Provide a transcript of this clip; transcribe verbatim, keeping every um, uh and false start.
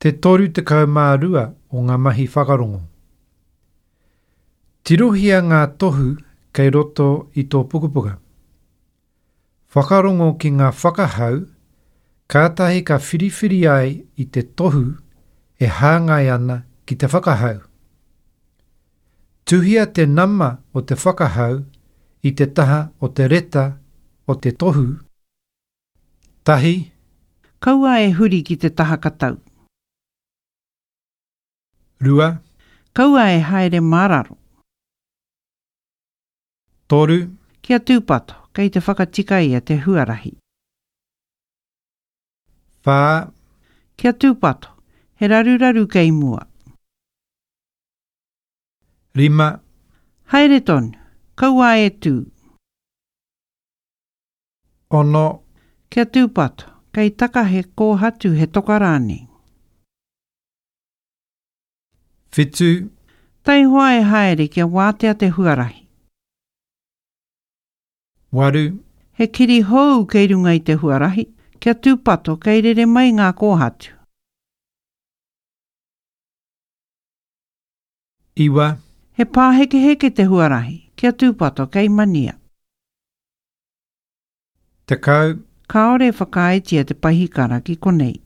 Te toru te kaumārua o ngā mahi whakarongo. Tirohia ngā tohu kei roto i tō pukapuka. Whakarongo ki ngā whakahau, kātahi ka whiriwhiri ai i te tohu e hāngai ana ki te whakahau. Tuhia te nama o te whakahau i te taha o te reta o te tohu. Tahi. Kaua e huri ki te taha katau. Rua. Kaua e haere mararo. Toru. Kia tūpato, kei te whakatika ia te huarahi. Whā. Kia tūpato, he raruraru kei mua. Rima. Haere tonu, kaua e tū. Ono. Kia tūpato, kei taka he kōhatu he tokarani. Whitu. Tai hoa e haere kia wātea te huarahi. Waru. He kiri hou kei runga i te huarahi, kia tūpato kei rere mai ngā kōhatu. Iwa. He pāheke heke te huarahi, kia tūpato kei mania. Te kau. Kaore whakaaetia te pahikara ki konei.